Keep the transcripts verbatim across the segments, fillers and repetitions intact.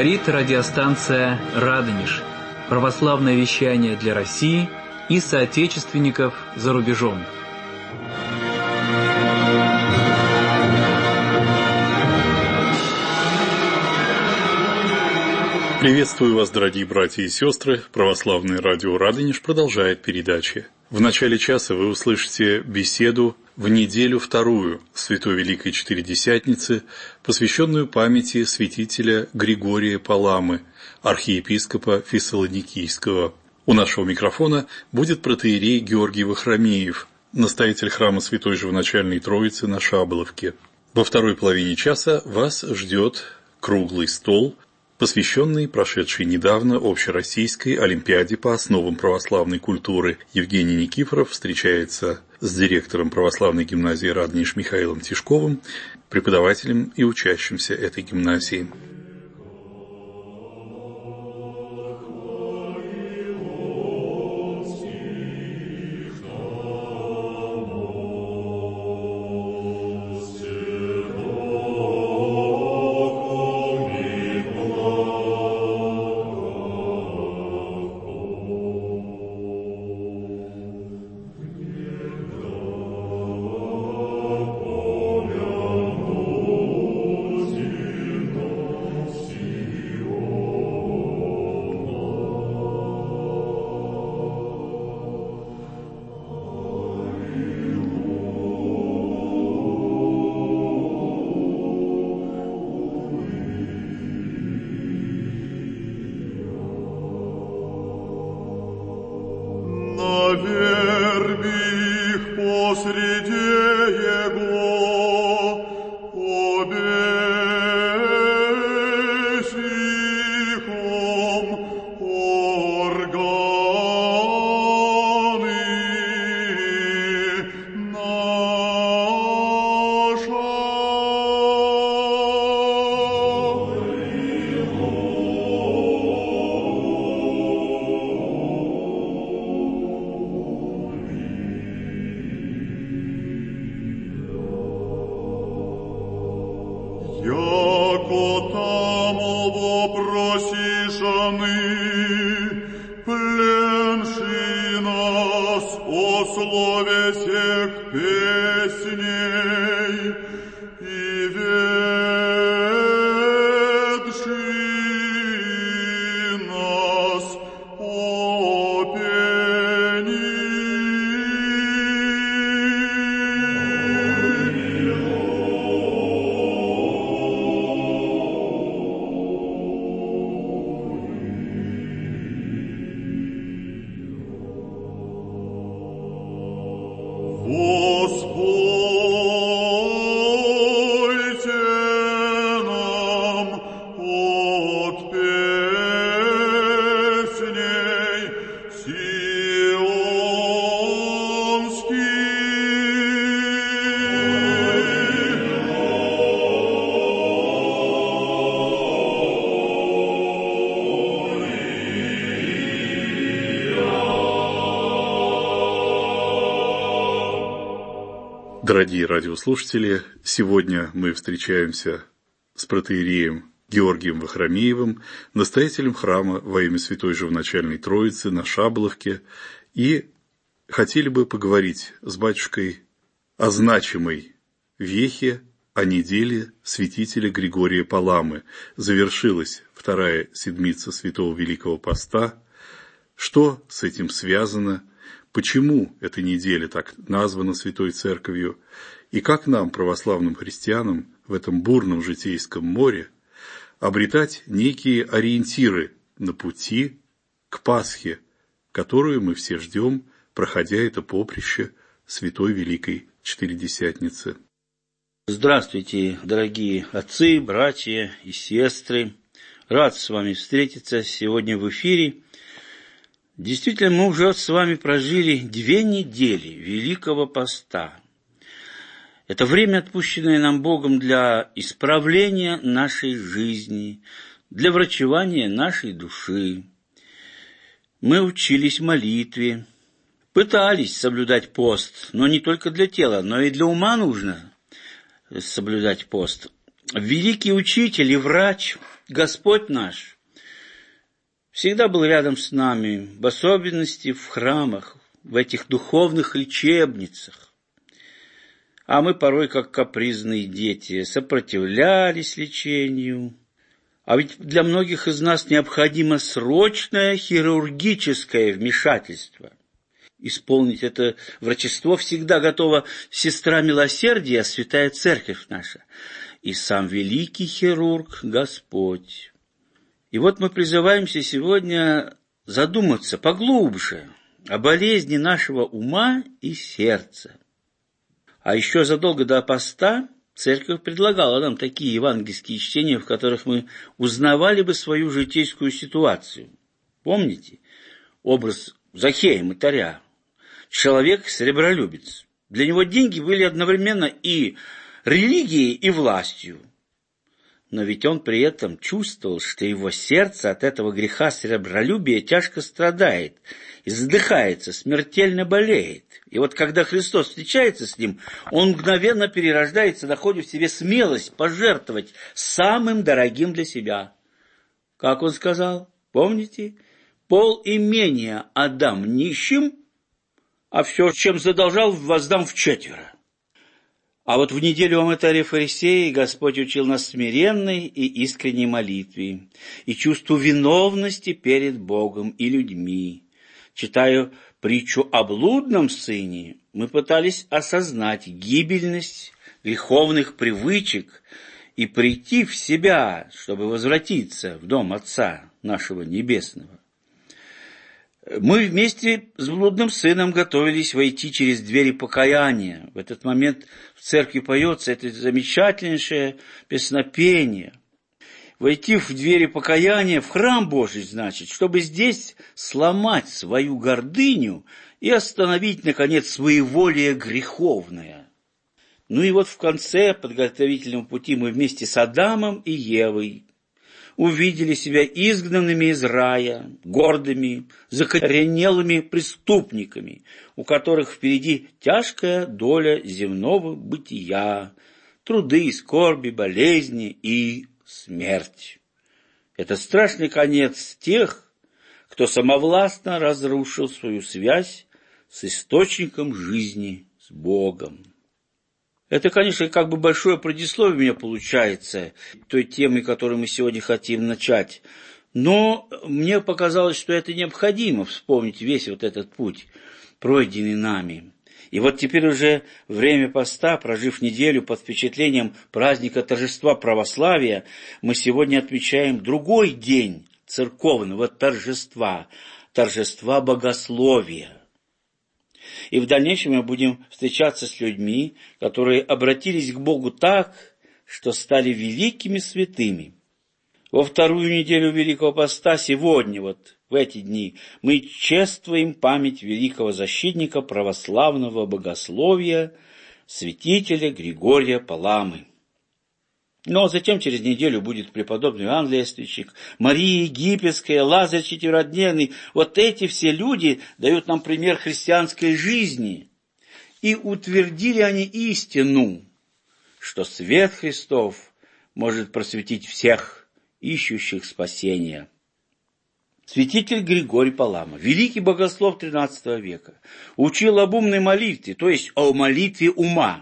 Говорит радиостанция «Радонеж». Православное вещание для России и соотечественников за рубежом. Приветствую вас, дорогие братья и сестры. Православное радио «Радонеж» продолжает передачи. В начале часа вы услышите беседу в неделю вторую Святой Великой Четыредесятницы, посвященную памяти святителя Григория Паламы, архиепископа Фессалоникийского. У нашего микрофона будет протоиерей Георгий Вахромеев, настоятель храма Святой Живоначальной Троицы на Шаболовке. Во второй половине часа вас ждет круглый стол, посвященный прошедшей недавно общероссийской Олимпиаде по основам православной культуры. Евгений Никифоров встречается с директором православной гимназии «Радонеж» Михаилом Тишковым, преподавателем и учащимся этой гимназии. Дорогие радиослушатели, сегодня мы встречаемся с протоиереем Георгием Вахромеевым, настоятелем храма во имя Святой Живоначальной Троицы на Шаболовке, и хотели бы поговорить с батюшкой о значимой вехе, о неделе святителя Григория Паламы. Завершилась вторая седмица Святого Великого Поста. Что с этим связано? Почему эта неделя так названа Святой Церковью, и как нам, православным христианам, в этом бурном житейском море обретать некие ориентиры на пути к Пасхе, которую мы все ждем, проходя это поприще Святой Великой Четыредесятницы. Здравствуйте, дорогие отцы, братья и сестры. Рад с вами встретиться сегодня в эфире. Действительно, мы уже с вами прожили две недели Великого Поста. Это время, отпущенное нам Богом для исправления нашей жизни, для врачевания нашей души. Мы учились молитве, пытались соблюдать пост, но не только для тела, но и для ума нужно соблюдать пост. Великий учитель и врач Господь наш всегда был рядом с нами, в особенности в храмах, в этих духовных лечебницах. А мы порой, как капризные дети, сопротивлялись лечению. А ведь для многих из нас необходимо срочное хирургическое вмешательство. Исполнить это врачество всегда готова сестра милосердия, святая церковь наша, и сам великий хирург Господь. И вот мы призываемся сегодня задуматься поглубже о болезни нашего ума и сердца. А еще задолго до поста церковь предлагала нам такие евангельские чтения, в которых мы узнавали бы свою житейскую ситуацию. Помните? Образ Захея, мытаря. Человек-сребролюбец. Для него деньги были одновременно и религией, и властью. Но ведь он при этом чувствовал, что его сердце от этого греха сребролюбия тяжко страдает и задыхается, смертельно болеет. И вот когда Христос встречается с ним, он мгновенно перерождается, находит в себе смелость пожертвовать самым дорогим для себя. Как он сказал? Помните? Пол имения отдам нищим, а все, чем задолжал, воздам вчетверо. А вот в неделю о мытаре фарисеи Господь учил нас смиренной и искренней молитве и чувству виновности перед Богом и людьми. Читая притчу о блудном сыне, мы пытались осознать гибельность греховных привычек и прийти в себя, чтобы возвратиться в дом Отца нашего Небесного. Мы вместе с блудным сыном готовились войти через двери покаяния. В этот момент в церкви поется это замечательнейшее песнопение. Войти в двери покаяния, в храм Божий, значит, чтобы здесь сломать свою гордыню и остановить, наконец, своеволие греховное. Ну и вот в конце подготовительного пути мы вместе с Адамом и Евой увидели себя изгнанными из рая, гордыми, закоренелыми преступниками, у которых впереди тяжкая доля земного бытия, труды, скорби, болезни и смерть. Это страшный конец тех, кто самовластно разрушил свою связь с источником жизни, с Богом. Это, конечно, как бы большое предисловие у меня получается той темы, которую мы сегодня хотим начать. Но мне показалось, что это необходимо вспомнить весь вот этот путь, пройденный нами. И вот теперь уже время поста, прожив неделю под впечатлением праздника торжества православия, мы сегодня отмечаем другой день церковного торжества, торжества богословия. И в дальнейшем мы будем встречаться с людьми, которые обратились к Богу так, что стали великими святыми. Во вторую неделю Великого Поста, сегодня, вот в эти дни, мы чествуем память великого защитника православного богословия, святителя Григория Паламы. Но затем через неделю будет преподобный Иоанн Лествичник, Мария Египетская, Лазарь Четверодневный. Вот эти все люди дают нам пример христианской жизни. И утвердили они истину, что свет Христов может просветить всех, ищущих спасения. Святитель Григорий Палама, великий богослов тринадцатого века, учил об умной молитве, то есть о молитве ума.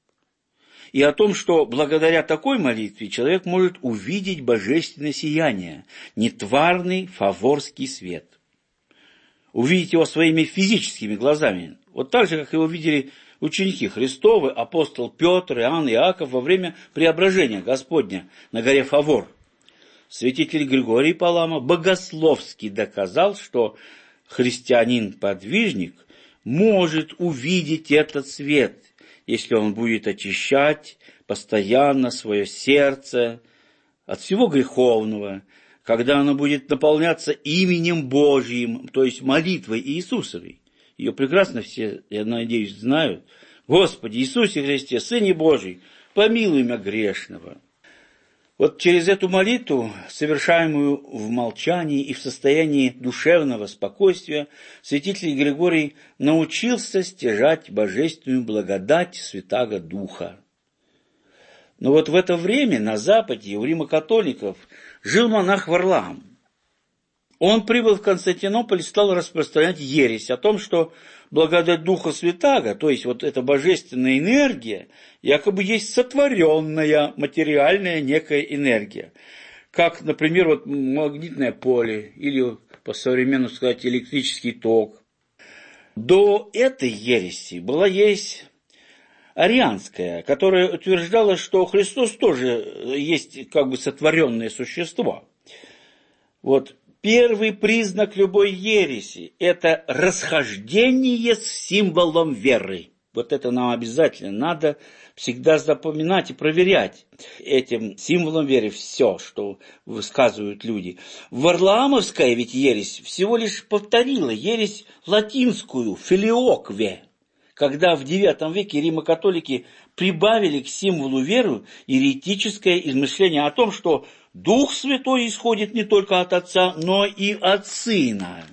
И о том, что благодаря такой молитве человек может увидеть божественное сияние, нетварный фаворский свет. Увидеть его своими физическими глазами, вот так же, как его видели ученики Христовы, апостол Петр, Иоанн, Иаков во время преображения Господня на горе Фавор. Святитель Григорий Палама богословски доказал, что христианин-подвижник может увидеть этот свет, если он будет очищать постоянно свое сердце от всего греховного, когда оно будет наполняться именем Божьим, то есть молитвой Иисусовой. Ее прекрасно все, я надеюсь, знают. Господи Иисусе Христе, Сыне Божий, помилуй меня грешного. Вот через эту молитву, совершаемую в молчании и в состоянии душевного спокойствия, святитель Григорий научился стяжать божественную благодать Святаго Духа. Но вот в это время на Западе у римокатоликов жил монах Варлаам. Он прибыл в Константинополь и стал распространять ересь о том, что благодать Духа Святаго, то есть вот эта божественная энергия, якобы есть сотворенная материальная некая энергия. Как, например, вот магнитное поле или, по-современному сказать, электрический ток. До этой ереси была ересь арианская, которая утверждала, что Христос тоже есть как бы сотворенное существо. Вот. Первый признак любой ереси – это расхождение с символом веры. Вот это нам обязательно надо всегда запоминать и проверять этим символом веры все, что высказывают люди. Варлаамовская ведь ересь всего лишь повторила ересь латинскую «филиокве», когда в девятом веке римокатолики прибавили к символу веры еретическое измышление о том, что Дух Святой исходит не только от Отца, но и от Сына.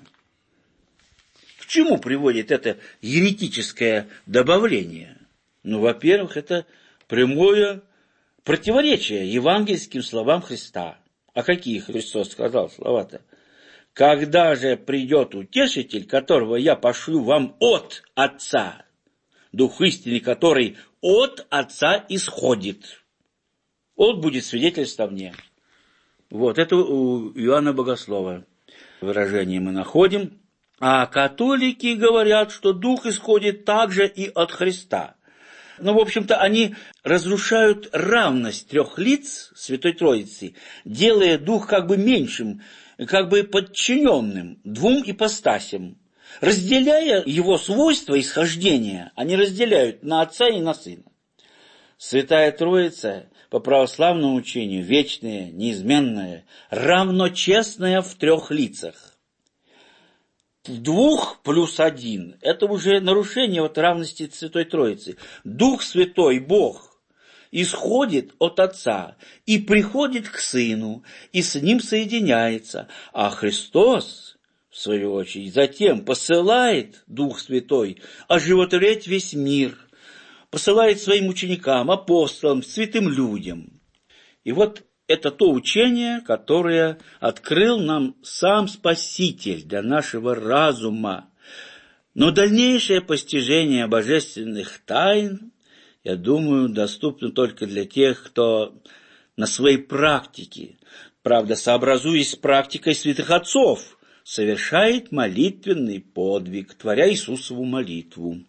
К чему приводит это еретическое добавление? Ну, во-первых, это прямое противоречие евангельским словам Христа. А какие Христос сказал слова-то? «Когда же придет Утешитель, которого я пошлю вам от Отца, Дух истины, который от Отца исходит, он будет свидетельством мне». Вот, это у Иоанна Богослова выражение мы находим. А католики говорят, что Дух исходит также и от Христа. Ну, в общем-то, они разрушают равность трех лиц Святой Троицы, делая Дух как бы меньшим, как бы подчиненным двум ипостасям. Разделяя его свойства исхождения, они разделяют на Отца и на Сына. Святая Троица по православному учению вечная, неизменная, равночестная в трех лицах. В двух плюс один – это уже нарушение вот равности Святой Троицы. Дух Святой, Бог, исходит от Отца и приходит к Сыну, и с Ним соединяется, а Христос, в свою очередь, затем посылает Дух Святой оживотворять весь мир, посылает своим ученикам, апостолам, святым людям. И вот это то учение, которое открыл нам сам Спаситель для нашего разума. Но дальнейшее постижение божественных тайн, я думаю, доступно только для тех, кто на своей практике, правда, сообразуясь с практикой святых отцов, совершает молитвенный подвиг, творя Иисусову молитву.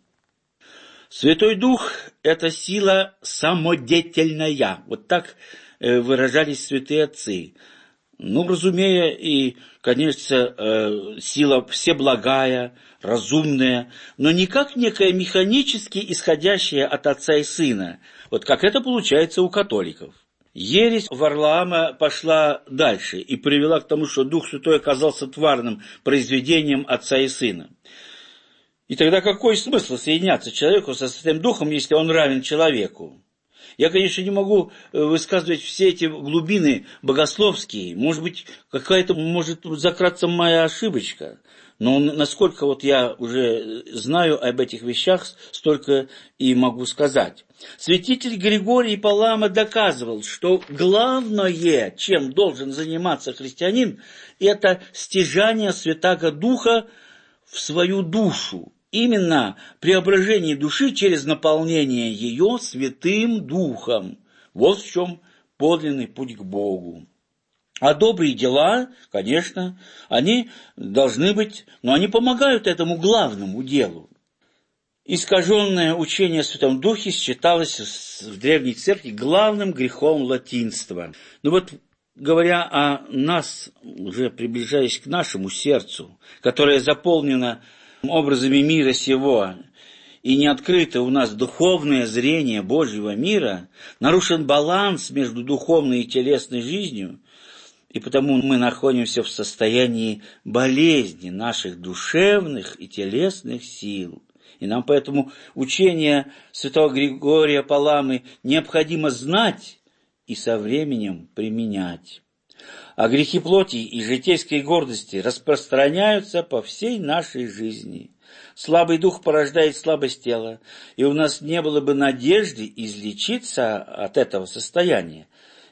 Святой Дух – это сила самодеятельная. Вот так выражались святые отцы. Ну, разумея, и, конечно, сила всеблагая, разумная, но не как некая механически исходящая от Отца и Сына, вот как это получается у католиков. Ересь Варлаама пошла дальше и привела к тому, что Дух Святой оказался тварным произведением Отца и Сына. И тогда какой смысл соединяться человеку со Святым Духом, если он равен человеку? Я, конечно, не могу высказывать все эти глубины богословские. Может быть, какая-то может закраться моя ошибочка. Но насколько вот я уже знаю об этих вещах, столько и могу сказать. Святитель Григорий Палама доказывал, что главное, чем должен заниматься христианин, это стяжание Святаго Духа в свою душу. Именно преображение души через наполнение ее Святым Духом. Вот в чем подлинный путь к Богу. А добрые дела, конечно, они должны быть, но они помогают этому главному делу. Искаженное учение о Святом Духе считалось в Древней Церкви главным грехом латинства. Но вот, говоря о нас, уже приближаясь к нашему сердцу, которое заполнено образами мира сего, и не открыто у нас духовное зрение Божьего мира, нарушен баланс между духовной и телесной жизнью, и потому мы находимся в состоянии болезни наших душевных и телесных сил. И нам поэтому учение святого Григория Паламы необходимо знать и со временем применять. А грехи плоти и житейской гордости распространяются по всей нашей жизни. Слабый дух порождает слабость тела, и у нас не было бы надежды излечиться от этого состояния,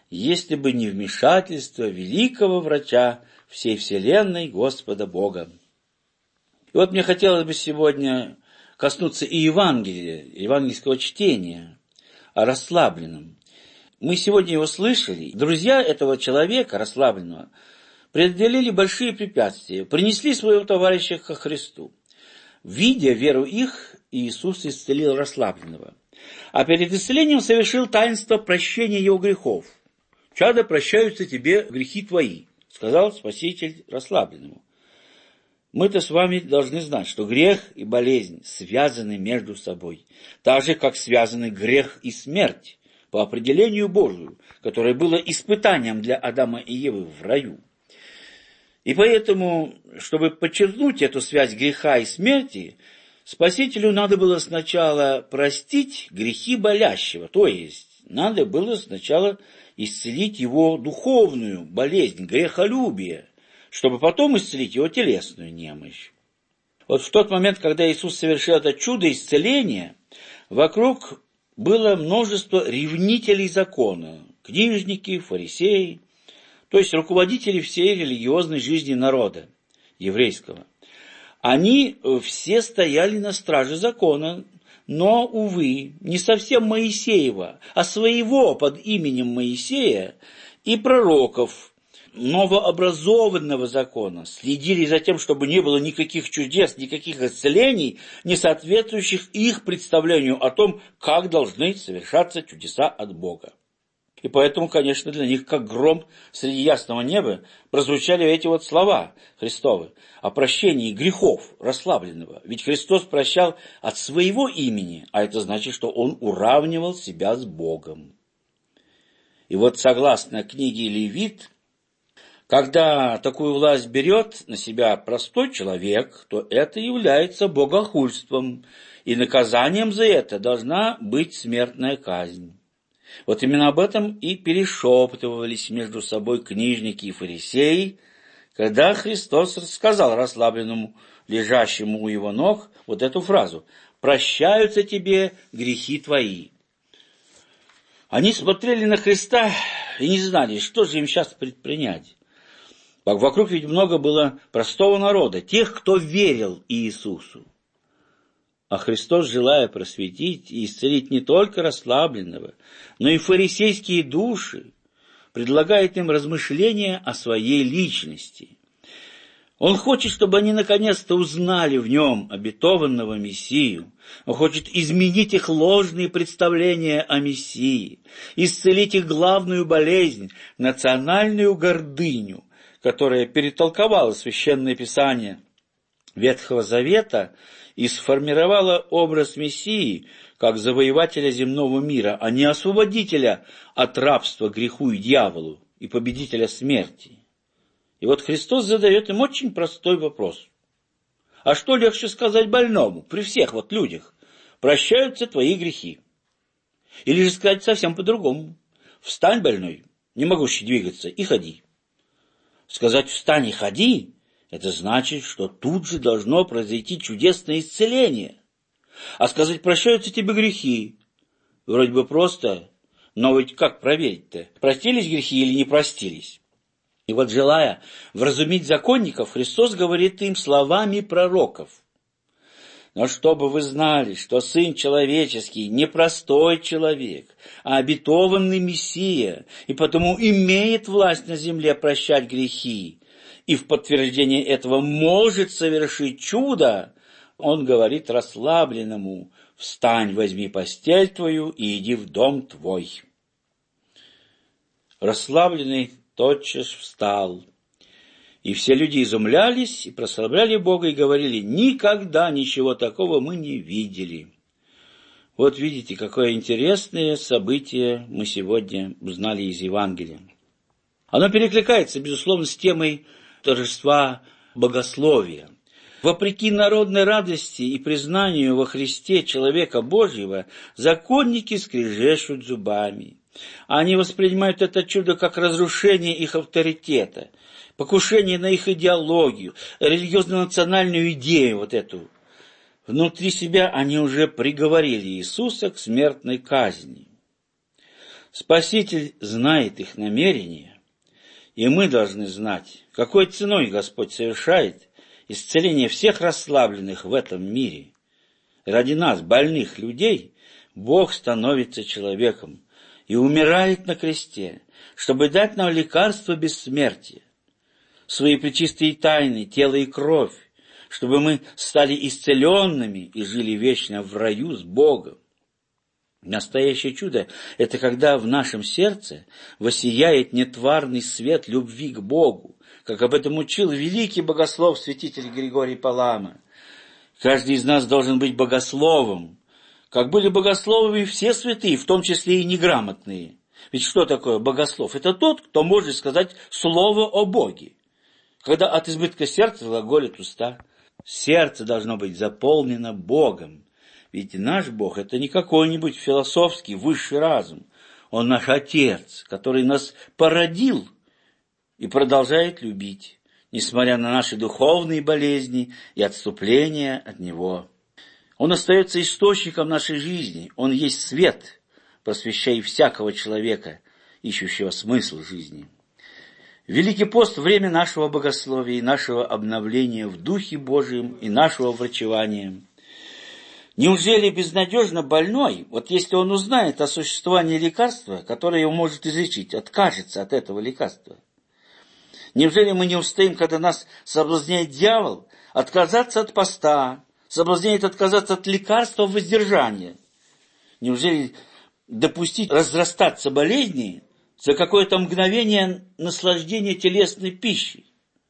если бы не вмешательство великого врача всей вселенной Господа Бога. И вот мне хотелось бы сегодня коснуться и Евангелия, евангельского чтения о расслабленном. Мы сегодня его слышали. Друзья этого человека, расслабленного, преодолели большие препятствия, принесли своего товарища ко Христу. Видя веру их, Иисус исцелил расслабленного. А перед исцелением совершил таинство прощения его грехов. «Чадо, прощаются тебе грехи твои», — сказал Спаситель расслабленному. Мы-то с вами должны знать, что грех и болезнь связаны между собой, так же, как связаны грех и смерть, по определению Божию, которое было испытанием для Адама и Евы в раю. И поэтому, чтобы подчеркнуть эту связь греха и смерти, Спасителю надо было сначала простить грехи болящего, то есть надо было сначала исцелить его духовную болезнь, грехолюбие, чтобы потом исцелить его телесную немощь. Вот в тот момент, когда Иисус совершил это чудо исцеления, вокруг было множество ревнителей закона, книжники, фарисеи, то есть руководители всей религиозной жизни народа еврейского. Они все стояли на страже закона, но, увы, не совсем Моисеева, а своего под именем Моисея и пророков новообразованного закона, следили за тем, чтобы не было никаких чудес, никаких исцелений, не соответствующих их представлению о том, как должны совершаться чудеса от Бога. И поэтому, конечно, для них, как гром среди ясного неба, прозвучали эти вот слова Христовы о прощении грехов расслабленного. Ведь Христос прощал от своего имени, а это значит, что Он уравнивал себя с Богом. И вот согласно книге Левит, когда такую власть берет на себя простой человек, то это является богохульством, и наказанием за это должна быть смертная казнь. Вот именно об этом и перешептывались между собой книжники и фарисеи, когда Христос рассказал расслабленному, лежащему у его ног, вот эту фразу: «Прощаются тебе грехи твои». Они смотрели на Христа и не знали, что же им сейчас предпринять. Вокруг ведь много было простого народа, тех, кто верил Иисусу. А Христос, желая просветить и исцелить не только расслабленного, но и фарисейские души, предлагает им размышления о своей личности. Он хочет, чтобы они наконец-то узнали в нем обетованного Мессию. Он хочет изменить их ложные представления о Мессии, исцелить их главную болезнь, национальную гордыню, которая перетолковала Священное Писание Ветхого Завета и сформировала образ Мессии как завоевателя земного мира, а не освободителя от рабства греху и дьяволу и победителя смерти. И вот Христос задает им очень простой вопрос. А что легче сказать больному при всех вот людях? Прощаются твои грехи. Или же сказать совсем по-другому. Встань, больной, не могущий двигаться, и ходи. Сказать «встань и ходи» — это значит, что тут же должно произойти чудесное исцеление. А сказать «прощаются тебе грехи» вроде бы просто, но ведь как проверить-то, простились грехи или не простились? И вот, желая вразумить законников, Христос говорит им словами пророков. Но чтобы вы знали, что Сын Человеческий не простой человек, а обетованный Мессия, и потому имеет власть на земле прощать грехи, и в подтверждение этого может совершить чудо, Он говорит расслабленному: «Встань, возьми постель твою и иди в дом твой». Расслабленный тотчас встал. И все люди изумлялись и прославляли Бога и говорили: никогда ничего такого мы не видели. Вот видите, какое интересное событие мы сегодня узнали из Евангелия. Оно перекликается, безусловно, с темой торжества богословия. Вопреки народной радости и признанию во Христе человека Божьего, законники скрежещут зубами. Они воспринимают это чудо как разрушение их авторитета, покушение на их идеологию, религиозно-национальную идею вот эту. Внутри себя они уже приговорили Иисуса к смертной казни. Спаситель знает их намерения, и мы должны знать, какой ценой Господь совершает исцеление всех расслабленных в этом мире. Ради нас, больных людей, Бог становится человеком и умирает на кресте, чтобы дать нам лекарство бессмертия, свои пречистые тайны, тело и кровь, чтобы мы стали исцеленными и жили вечно в раю с Богом. Настоящее чудо – это когда в нашем сердце воссияет нетварный свет любви к Богу, как об этом учил великий богослов святитель Григорий Палама. Каждый из нас должен быть богословом, как были богословами все святые, в том числе и неграмотные. Ведь что такое богослов? Это тот, кто может сказать слово о Боге, когда от избытка сердца глаголит уста. Сердце должно быть заполнено Богом. Ведь наш Бог – это не какой-нибудь философский высший разум. Он наш Отец, который нас породил и продолжает любить, несмотря на наши духовные болезни и отступления от Него. Он остается источником нашей жизни. Он есть свет, просвещая всякого человека, ищущего смысл жизни. Великий пост – время нашего богословия и нашего обновления в Духе Божьем и нашего врачевания. Неужели безнадежно больной, вот если он узнает о существовании лекарства, которое его может излечить, откажется от этого лекарства? Неужели мы не устоим, когда нас соблазняет дьявол, отказаться от поста, соблазняет отказаться от лекарства воздержания? Неужели допустить разрастаться болезни за какое-то мгновение наслаждения телесной пищей?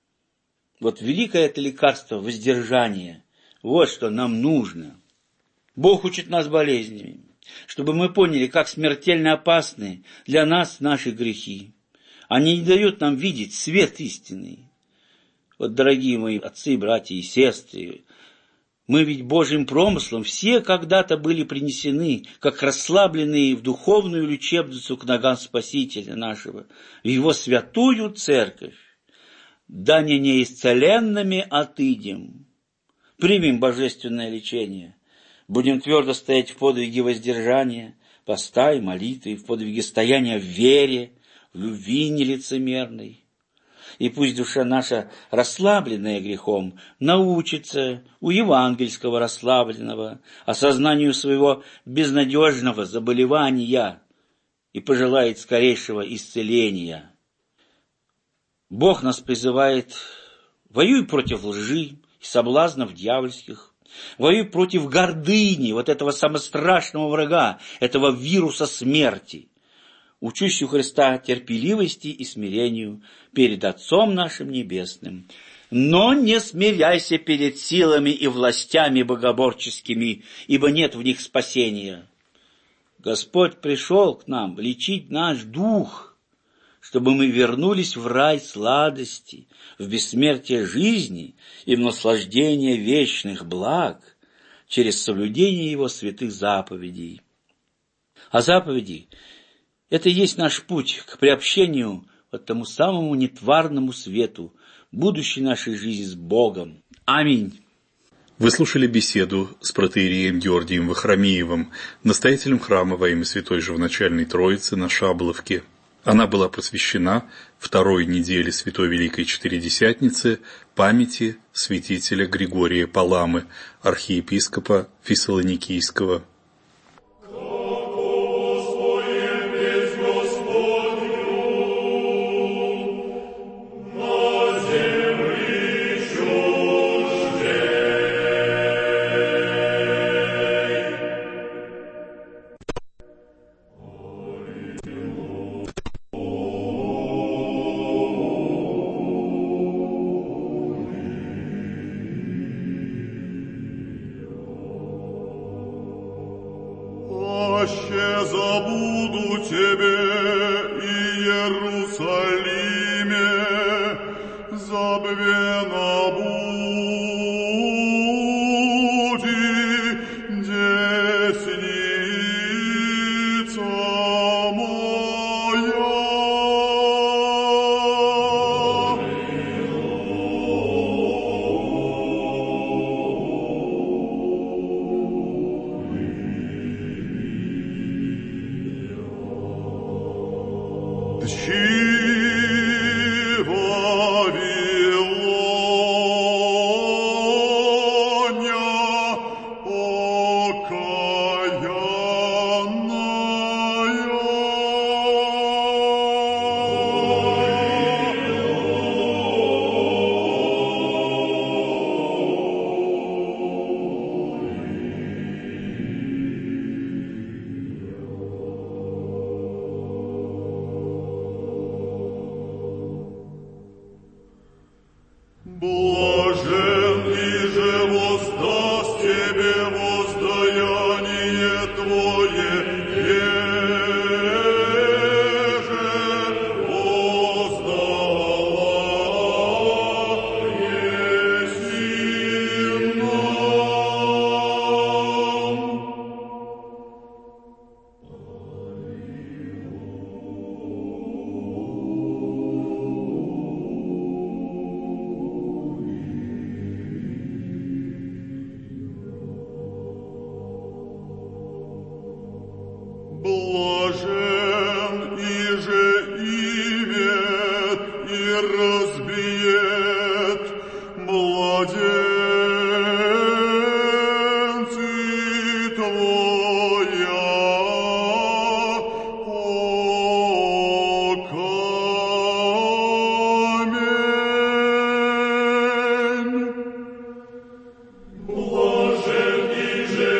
Вот великое это лекарство воздержания. Вот что нам нужно. Бог учит нас болезнями, чтобы мы поняли, как смертельно опасны для нас наши грехи. Они не дают нам видеть свет истинный. Вот, дорогие мои отцы, братья и сестры, мы ведь Божьим промыслом все когда-то были принесены, как расслабленные в духовную лечебницу к ногам Спасителя нашего, в Его святую церковь. Да не неисцеленными отыдем. Примем божественное лечение. Будем твердо стоять в подвиге воздержания, поста и молитвы, в подвиге стояния в вере, в любви нелицемерной. И пусть душа наша, расслабленная грехом, научится у евангельского расслабленного осознанию своего безнадежного заболевания и пожелает скорейшего исцеления. Бог нас призывает: воюй против лжи и соблазнов дьявольских, воюй против гордыни, вот этого самого страшного врага, этого вируса смерти. Учусь у Христа терпеливости и смирению перед Отцом нашим Небесным. Но не смиряйся перед силами и властями богоборческими, ибо нет в них спасения. Господь пришел к нам лечить наш дух, чтобы мы вернулись в рай сладости, в бессмертие жизни и в наслаждение вечных благ через соблюдение Его святых заповедей. А заповеди – это и есть наш путь к приобщению к тому самому нетварному свету будущей нашей жизни с Богом. Аминь. Вы слушали беседу с протоиереем Георгием Вахромеевым, настоятелем храма во имя Святой Живоначальной Троицы на Шабловке. Она была посвящена второй неделе Святой Великой Четыредесятницы памяти святителя Григория Паламы, архиепископа Фессалоникийского. Аще забуду тебе, Иерусалиме, забвена буди десница моя. Блажен, иже воздаст тебе воздаяние твое, еже воздала еси нам. Блажен, иже имет и разбиет младенцы твоя, о камень. Блажен, иже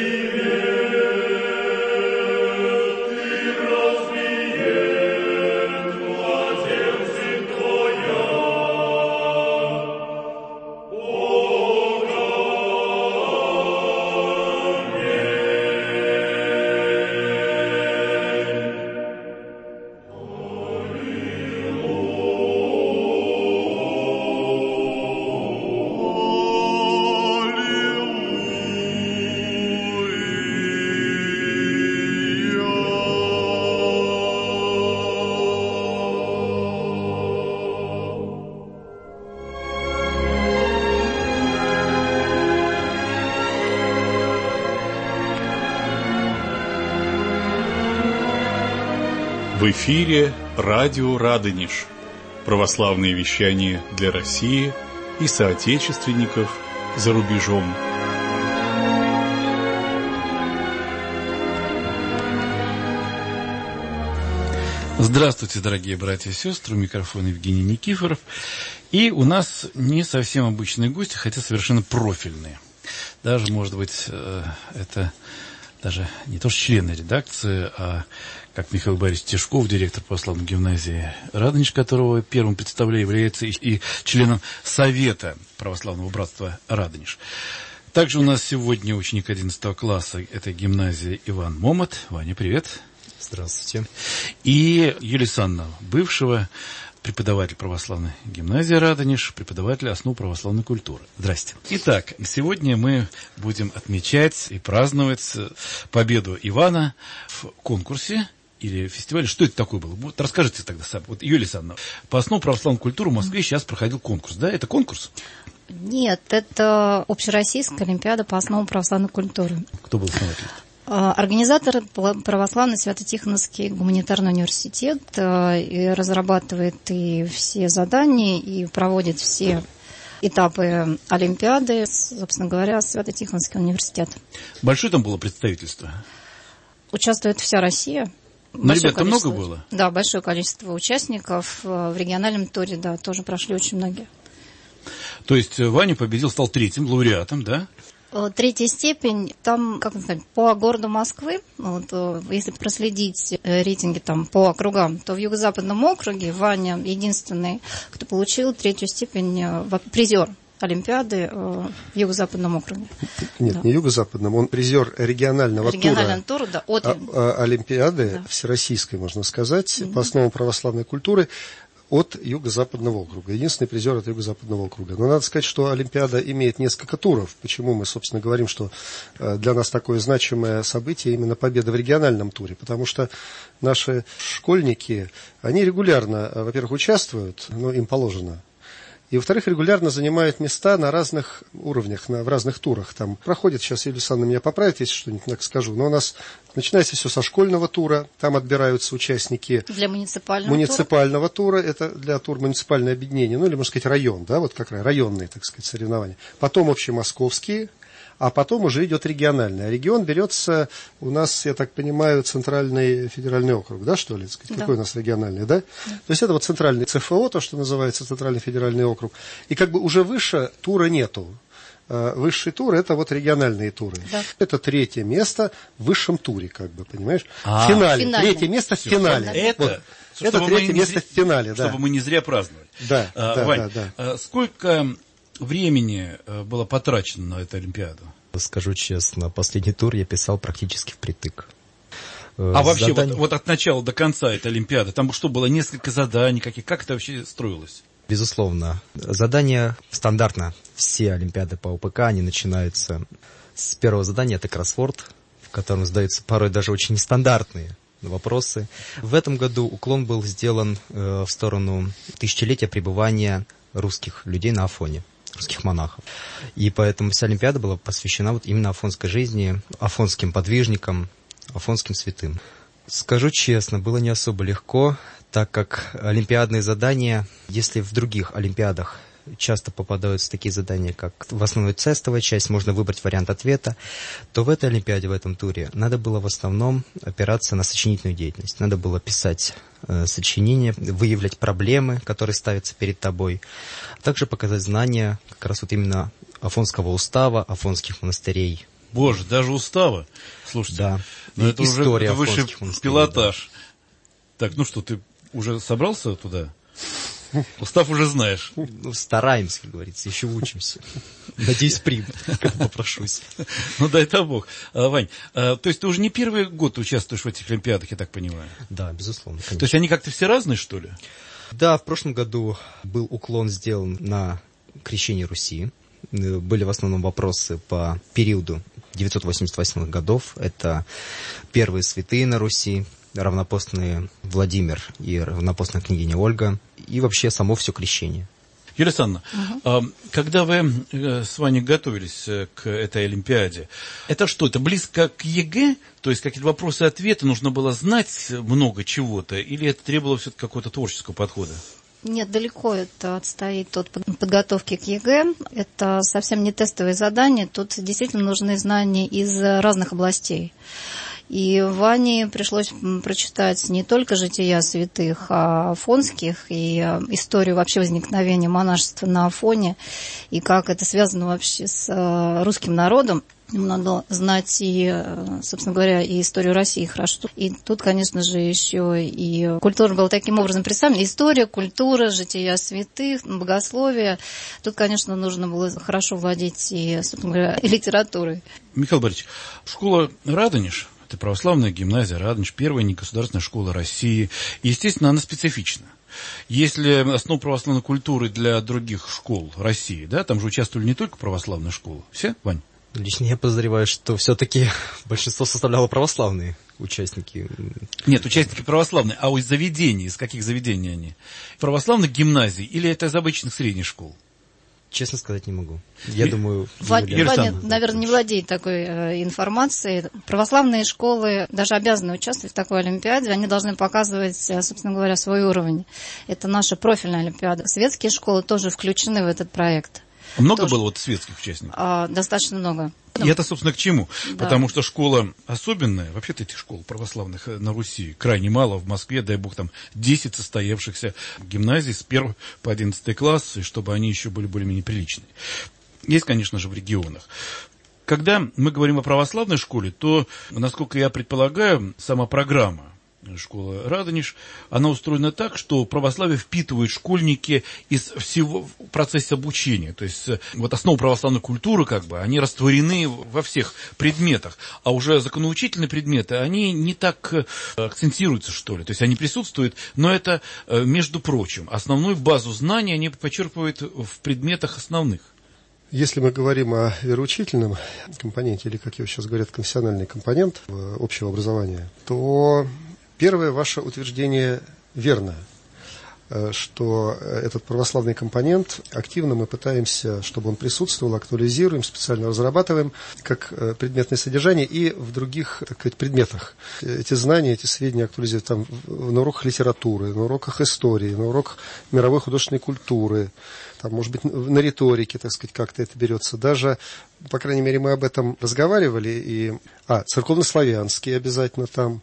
В эфире радио «Радонеж». Православные вещания для России и соотечественников за рубежом. Здравствуйте, дорогие братья и сестры, у микрофона Евгений Никифоров. И у нас не совсем обычные гости, хотя совершенно профильные. Даже, может быть, это даже не то что члены редакции, а как Михаил Борисович Тишков, директор православной гимназии «Радонеж», которого первым представляю, является и членом Совета православного братства «Радонеж». Также у нас сегодня ученик одиннадцатого класса этой гимназии Иван Момот. Ваня, привет. Здравствуйте. И Юлия Санна, бывшего преподаватель православной гимназии «Радонеж», преподаватель основ православной культуры. Здрасте. Итак, сегодня мы будем отмечать и праздновать победу Ивана в конкурсе или фестивале. Что это такое было? Вот расскажите тогда сам. Вот, Юлия Александровна, по основам православной культуры в Москве сейчас проходил конкурс. Да, это конкурс? Нет, это общероссийская олимпиада по основам православной культуры. Кто был основатель? Организатор православный Свято-Тихоновский гуманитарный университет и разрабатывает и все задания, и проводит все этапы олимпиады, собственно говоря, Свято-Тихоновский университет. Большое там было представительство? Участвует вся Россия. Но ребят-то много было? Да, большое количество участников. В региональном туре, да, тоже прошли очень многие. То есть Ваня победил, стал третьим лауреатом, да? Третья степень, там, как сказать, по городу Москвы, вот, если проследить рейтинги там по округам, то в Юго-Западном округе Ваня единственный, кто получил третью степень, призер Олимпиады в Юго-Западном округе. Нет, да. Не Юго-Западном, он призер регионального, регионального тура, тура да, от... Олимпиады, да. Всероссийской, можно сказать, mm-hmm. по основам православной культуры, от Юго-Западного округа. Единственный призер от Юго-Западного округа. Но надо сказать, что Олимпиада имеет несколько туров. Почему мы, собственно, говорим, что для нас такое значимое событие именно победа в региональном туре? Потому что наши школьники, они регулярно, во-первых, участвуют, но им положено. И, во-вторых, регулярно занимают места на разных уровнях, на, в разных турах. Там проходит, сейчас Юлия Александровна меня поправит, если что-нибудь так скажу, но у нас начинается все со школьного тура, там отбираются участники для муниципального, муниципального тура. тура, это для тура муниципальное объединение, ну или, можно сказать, район, да, вот как раз районные, так сказать, соревнования. Потом общемосковские, а потом уже идет региональный. А регион берется у нас, я так понимаю, Центральный федеральный округ, да, что ли? Так сказать? Да. Какой у нас региональный, да? Да? То есть это вот центральный ЦФО, то, что называется Центральный федеральный округ. И как бы уже выше тура нету. высший тур – это вот региональные туры. Да. Это третье место в высшем туре, как бы, понимаешь? А, в финале. Финальное. Третье место в финале. Это, вот. Это третье место зря, в финале, да. Чтобы мы не зря праздновали. Да, а, да, Вань, да, да. А сколько времени было потрачено на эту Олимпиаду? Скажу честно, последний тур я писал практически впритык. А вообще, Задание... вот, вот от начала до конца этой Олимпиады, там что, было несколько заданий, каких, как это вообще строилось? Безусловно. Задания стандартно. Все Олимпиады по ОПК, они начинаются с первого задания, это кроссворд, в котором задаются порой даже очень нестандартные вопросы. В этом году уклон был сделан э, в сторону тысячелетия пребывания русских людей на Афоне, русских монахов. И поэтому вся Олимпиада была посвящена вот именно афонской жизни, афонским подвижникам, афонским святым. Скажу честно, было не особо легко, так как олимпиадные задания, если в других олимпиадах часто попадаются такие задания, как в основной тестовая часть, можно выбрать вариант ответа, то в этой олимпиаде, в этом туре, надо было в основном опираться на сочинительную деятельность. Надо было писать э, сочинения, выявлять проблемы, которые ставятся перед тобой, а также показать знания как раз вот именно афонского устава, афонских монастырей. Боже, даже устава. Слушайте, да. ну это уже это высший пилотаж. Да. Так, ну что, ты уже собрался туда? Устав уже знаешь. Ну, стараемся, как говорится, еще учимся. Надеюсь, примут, как попрошусь. Ну, дай-то Бог. А, Вань, а, то есть ты уже не первый год участвуешь в этих Олимпиадах, я так понимаю? Да, безусловно, конечно. То есть они как-то все разные, что ли? Да, в прошлом году был уклон сделан на крещение Руси. Были в основном вопросы по периоду девятьсот восемьдесят восьмых годов. Это первые святые на Руси, равнопостные Владимир и равнопостная княгиня Ольга, и вообще само все крещение. Юлия Александровна, угу. когда вы с Ваней готовились к этой Олимпиаде, это что, это близко к ЕГЭ? То есть какие-то вопросы и ответы, нужно было знать много чего-то, или это требовало все-таки какого-то творческого подхода? Нет, далеко это отстоит от подготовки к ЕГЭ. Это совсем не тестовые задания. Тут действительно нужны знания из разных областей. И Ване пришлось прочитать не только жития святых, а афонских, и историю вообще возникновения монашества на Афоне, и как это связано вообще с русским народом. Надо знать и, собственно говоря, и историю России хорошо. И тут, конечно же, еще и культура была таким образом представлена. История, культура, жития святых, богословие. Тут, конечно, нужно было хорошо владеть и, собственно говоря, и литературой. Михаил Борисович, школа Радонеж, это православная гимназия Радонеж, первая негосударственная школа России. И, естественно, она специфична. Если основу православной культуры для других школ России, да, там же участвовали не только православные школы. Все, Вань? Лично я подозреваю, что все-таки большинство составляло православные участники. Нет, участники православные, а из заведений, из каких заведений они? Православных гимназий или это из обычных средних школ? Честно сказать не могу. Я и... думаю... Ваня, Ваня, наверное, не владеет такой э, информацией. Православные школы даже обязаны участвовать в такой олимпиаде. Они должны показывать, собственно говоря, свой уровень. Это наша профильная олимпиада. Светские школы тоже включены в этот проект. Много тоже. было вот светских участников? А, достаточно много. И это, собственно, к чему? Да. Потому что школа особенная, вообще-то этих школ православных на Руси крайне мало. В Москве, дай бог, там десять состоявшихся гимназий с первого по одиннадцатый класс, и чтобы они еще были более-менее приличные. Есть, конечно же, в регионах. Когда мы говорим о православной школе, то, насколько я предполагаю, сама программа школа Радонеж, она устроена так, что православие впитывают школьники из всего процесса обучения. То есть вот основы православной культуры, как бы, они растворены во всех предметах. А уже законоучительные предметы, они не так акцентируются, что ли. То есть они присутствуют, но это, между прочим, основную базу знаний они подчеркивают в предметах основных. Если мы говорим о вероучительном компоненте, или, как его сейчас говорят, конфессиональный компонент общего образования, то первое ваше утверждение верно, что этот православный компонент активно мы пытаемся, чтобы он присутствовал, актуализируем, специально разрабатываем как предметное содержание и в других, так сказать, предметах. Эти знания, эти сведения актуализируют там на уроках литературы, на уроках истории, на уроках мировой художественной культуры, там, может быть, на риторике, так сказать, как-то это берется. Даже, по крайней мере, мы об этом разговаривали, и, а, церковнославянский обязательно там.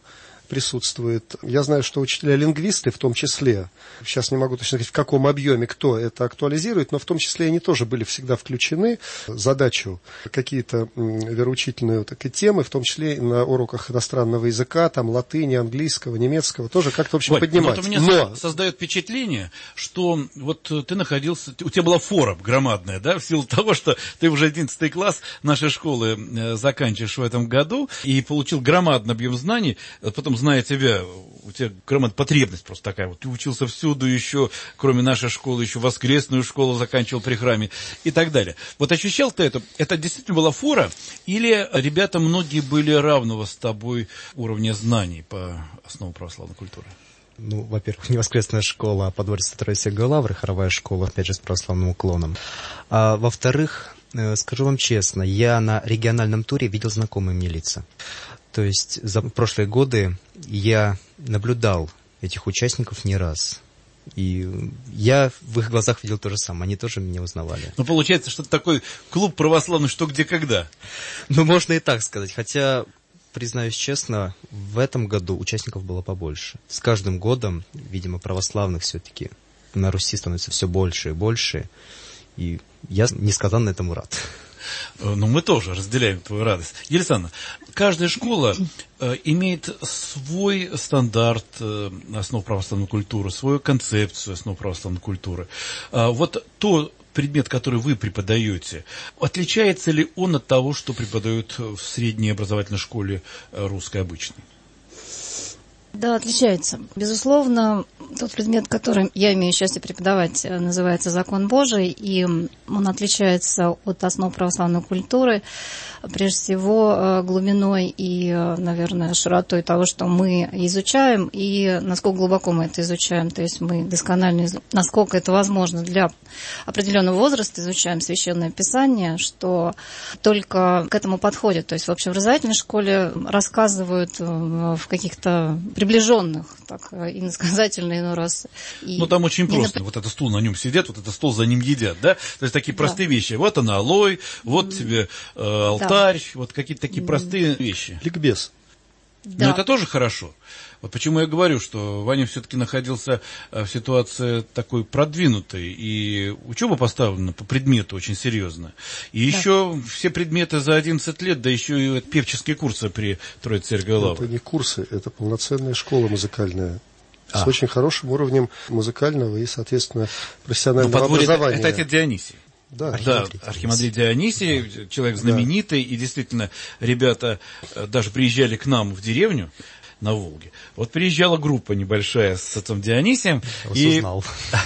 присутствует. Я знаю, что учителя-лингвисты в том числе, сейчас не могу точно сказать, в каком объеме кто это актуализирует, но в том числе они тоже были всегда включены в задачу какие-то вероучительные такие темы, в том числе и на уроках иностранного языка, там латыни, английского, немецкого, тоже как-то, в общем, Вань, поднимать. Вот у меня но... создает впечатление, что вот ты находился, у тебя была фора громадная, да, в силу того, что ты уже одиннадцатый класс нашей школы заканчиваешь в этом году и получил громадный объем знаний, потом, зная тебя, у тебя громадная потребность просто такая, вот ты учился всюду еще, кроме нашей школы, еще воскресную школу заканчивал при храме и так далее. Вот ощущал ты это? Это действительно была фора? Или ребята многие были равного с тобой уровня знаний по основам православной культуры? Ну, во-первых, не воскресная школа, а подворье Троицы Лавры, хоровая школа, опять же, с православным уклоном. А, во-вторых, скажу вам честно, я на региональном туре видел знакомые мне лица. То есть за прошлые годы я наблюдал этих участников не раз. И я в их глазах видел то же самое, они тоже меня узнавали. Ну, получается, что это такой клуб православный «Что, где, когда». Ну, можно и так сказать, хотя, признаюсь честно, в этом году участников было побольше. С каждым годом, видимо, православных все-таки на Руси становится все больше и больше, и я несказанно этому рад. Ну, мы тоже разделяем твою радость. Елисана, каждая школа э, имеет свой стандарт э, основ православной культуры, свою концепцию основ православной культуры. А вот то предмет, который вы преподаете, отличается ли он от того, что преподают в средней образовательной школе русской обычной? Да, отличается. Безусловно, тот предмет, который я имею счастье преподавать, называется «Закон Божий», и он отличается от основ православной культуры, прежде всего, глубиной и, наверное, широтой того, что мы изучаем, и насколько глубоко мы это изучаем. То есть мы досконально, насколько это возможно для определенного возраста, изучаем Священное Писание, что только к этому подходит. То есть в общеобразовательной школе рассказывают в каких-то приближенных, так иносказательно иной раз. И ну, там очень просто. Нап... Вот этот стул, на нем сидят, вот этот стол, за ним едят, да? То есть такие простые да. вещи. Вот аналой, вот mm. тебе э, алтарь, да. вот какие-то такие mm. простые вещи. Ликбез. Да. Но это тоже хорошо. Вот почему я говорю, что Ваня все-таки находился в ситуации такой продвинутой, и учеба поставлена по предмету очень серьезно. И да. еще все предметы за одиннадцать лет, да еще и певческие курсы при Троице Лавры. Это не курсы, это полноценная школа музыкальная. А. С очень хорошим уровнем музыкального и, соответственно, профессионального ну, образования. Это, это отец Дионисий. Да, да, Архимандрит Дионисий, человек знаменитый, да. и действительно, ребята даже приезжали к нам в деревню на Волге. Вот приезжала группа небольшая с отцом Дионисием. Я узнал.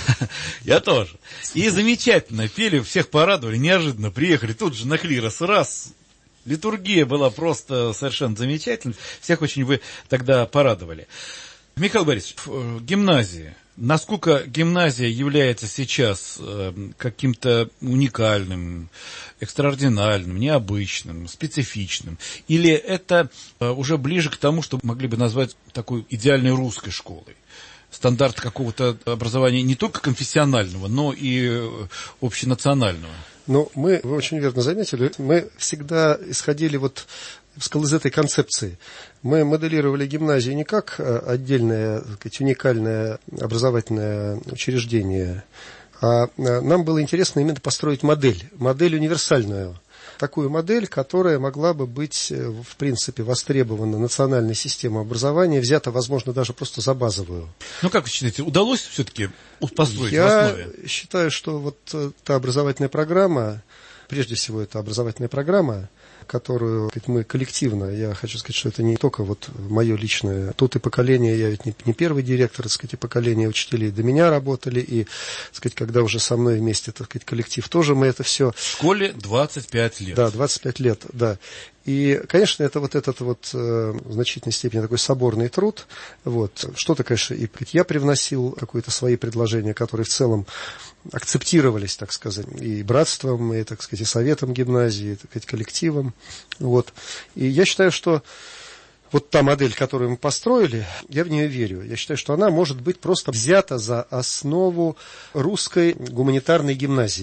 Я тоже. И замечательно пели, всех порадовали, неожиданно приехали, тут же на клирос раз. Литургия была просто совершенно замечательная. Всех очень вы тогда порадовали. Михаил Борисович, в гимназии, насколько гимназия является сейчас э, каким-то уникальным, экстраординарным, необычным, специфичным? Или это э, уже ближе к тому, что могли бы назвать такой идеальной русской школой? Стандарт какого-то образования не только конфессионального, но и э, общенационального? Ну, мы, вы очень верно заметили, мы всегда исходили вот из этой концепции. Мы моделировали гимназию не как отдельное, так сказать, уникальное образовательное учреждение, а нам было интересно именно построить модель, модель универсальную. Такую модель, которая могла бы быть, в принципе, востребована национальной системой образования, взята, возможно, даже просто за базовую. Ну, как вы считаете, удалось все-таки построить Я в основе? Я считаю, что вот та образовательная программа, прежде всего, это образовательная программа, которую мы коллективно, я хочу сказать, что это не только вот мое личное, тут и поколение, я ведь не, не первый директор, так сказать, и поколение учителей до меня работали, и, так сказать, когда уже со мной вместе, так сказать, коллектив, тоже мы это все... В школе двадцать пять лет. Да, двадцать пять лет, да. И, конечно, это вот этот вот э, в значительной степени такой соборный труд. Вот. Что-то, конечно, и я привносил какие-то свои предложения, которые в целом акцептировались, так сказать, и братством, и, так сказать, и советом гимназии, и, так сказать, коллективом. Вот. И я считаю, что вот та модель, которую мы построили, я в нее верю. Я считаю, что она может быть просто взята за основу русской гуманитарной гимназии.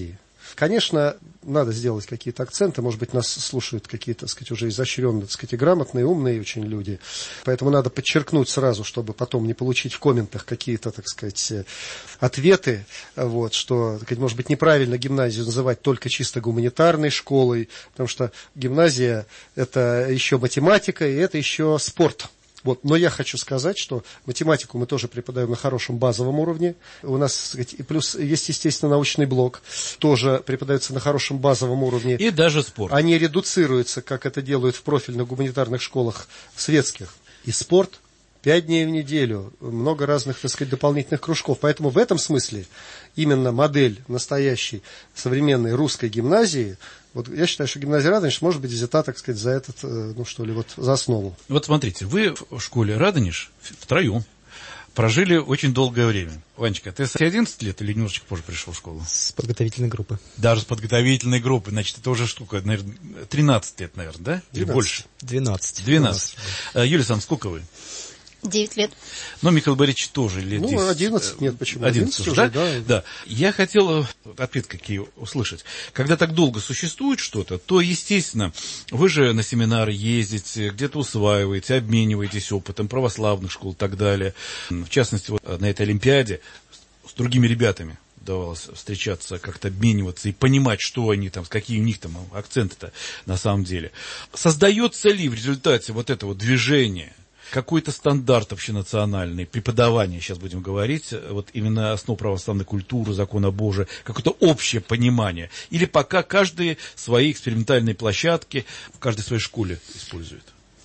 Конечно, надо сделать какие-то акценты, может быть, нас слушают какие-то, так сказать, уже изощренные, так сказать, и грамотные, умные очень люди, поэтому надо подчеркнуть сразу, чтобы потом не получить в комментах какие-то, так сказать, ответы, вот, что, так сказать, может быть, неправильно гимназию называть только чисто гуманитарной школой, потому что гимназия – это еще математика, и это еще спорт. Вот. Но я хочу сказать, что математику мы тоже преподаем на хорошем базовом уровне. У нас, так сказать, и плюс есть, естественно, научный блок, тоже преподается на хорошем базовом уровне. И даже спорт. Они редуцируются, как это делают в профильных гуманитарных школах светских. И спорт пять дней в неделю, много разных, так сказать, дополнительных кружков. Поэтому в этом смысле именно модель настоящей современной русской гимназии, вот я считаю, что гимназия Радонеж может быть взята, так сказать, за этот, ну что ли, вот за основу. Вот смотрите, вы в школе Радонеж втроем прожили очень долгое время. Ванечка, ты с одиннадцати лет или немножечко позже пришел в школу? С подготовительной группы. Даже с подготовительной группы. Значит, это уже штука, наверное, тринадцать лет, наверное, да? Или двенадцать. больше? двенадцать. двенадцать. Юлия Александровна, сколько вы? Девять лет. Ну, Михаил Борисович тоже лет десять. Ну, одиннадцать, нет, почему? одиннадцать уже, уже, да? да? Да. Я хотел ответ какие услышать. Когда так долго существует что-то, то, естественно, вы же на семинары ездите, где-то усваиваете, обмениваетесь опытом православных школ и так далее. В частности, вот на этой Олимпиаде с другими ребятами удавалось встречаться, как-то обмениваться и понимать, что они там, какие у них там акценты-то на самом деле. Создается ли в результате вот этого движения какой-то стандарт общенациональный, преподавание, сейчас будем говорить, вот именно основ православной культуры, закона Божия, какое-то общее понимание? Или пока каждый свои экспериментальные площадки в каждой своей школе использует?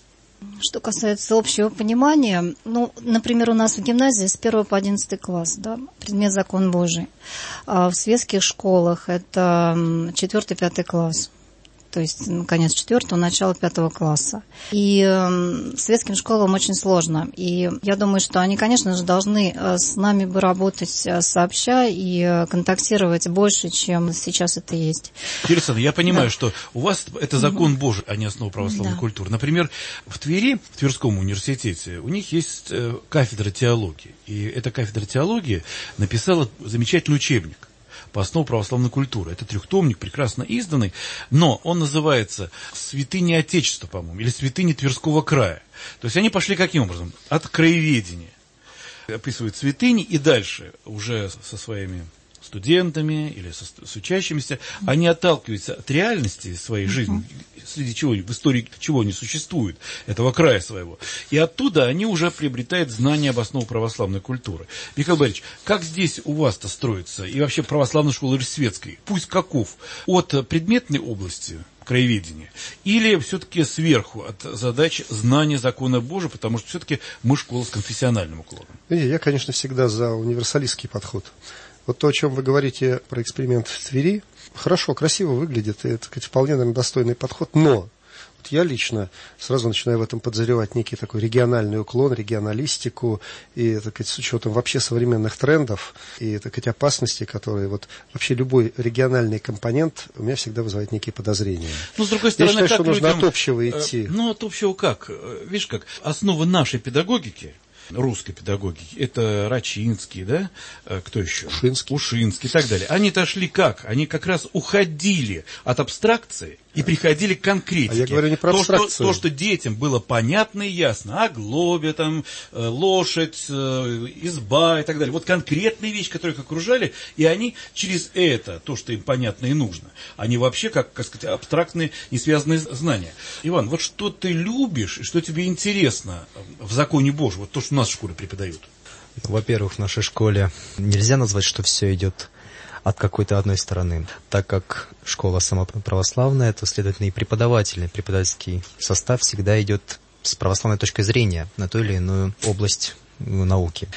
Что касается общего понимания, ну, например, у нас в гимназии с первого по одиннадцатый класс, да, предмет закон Божий. А в светских школах это четвертый-пятый класс. То есть ну, конец четвертого, начало пятого класса. И э, светским школам очень сложно. И я думаю, что они, конечно же, должны э, с нами бы работать э, сообща и э, контактировать больше, чем сейчас это есть. Юлия Александровна, я понимаю, да. что у вас это закон Божий, а не основа православной да. культуры. Например, в Твери, в Тверском университете, у них есть э, кафедра теологии. И эта кафедра теологии написала замечательный учебник по основе православной культуры. Это трехтомник, прекрасно изданный, но он называется «Святыни Отечества», по-моему, или «Святыни Тверского края». То есть они пошли каким образом? От краеведения. Описывают святыни, и дальше уже со своими студентами или со, с учащимися, они отталкиваются от реальности своей жизни, среди чего, в истории чего не существует, этого края своего. И оттуда они уже приобретают знания об основе православной культуры. Михаил Борисович, как здесь у вас-то строится, и вообще православной школы или светской, пусть каков, от предметной области краеведения, или все-таки сверху от задач знания закона Божия, потому что все-таки мы школа с конфессиональным уклоном? Я, конечно, всегда за универсалистский подход. Вот то, о чем вы говорите про эксперимент в Твери, хорошо, красиво выглядит, и это, так сказать, вполне, наверное, достойный подход, но вот я лично сразу начинаю в этом подозревать некий такой региональный уклон, регионалистику, и, так сказать, с учетом вообще современных трендов и, так сказать, опасностей, которые вот вообще любой региональный компонент у меня всегда вызывает некие подозрения. Ну, с другой стороны, я считаю, как что нужно людям, от общего идти. Ну, от общего как? Видишь, как основа нашей педагогики, русской педагогики, это Рачинский, да, кто еще? Ушинский. Ушинский и так далее. Они-то шли как? Они как раз уходили от абстракции и приходили к конкретике. А я говорю не про то, абстракцию. что, то, что детям было понятно и ясно. Оглобья, там, лошадь, изба и так далее. Вот конкретные вещи, которые их окружали, и они через это, то, что им понятно и нужно, они вообще, как, как сказать, абстрактные, не связанные знания. Иван, вот что ты любишь и что тебе интересно в законе Божьем, вот то, что у нас в школе преподают? Во-первых, в нашей школе нельзя назвать, что все идет от какой-то одной стороны. Так как школа сама православная, то, следовательно, и преподавательный, преподавательский состав всегда идет с православной точки зрения на ту или иную область науки.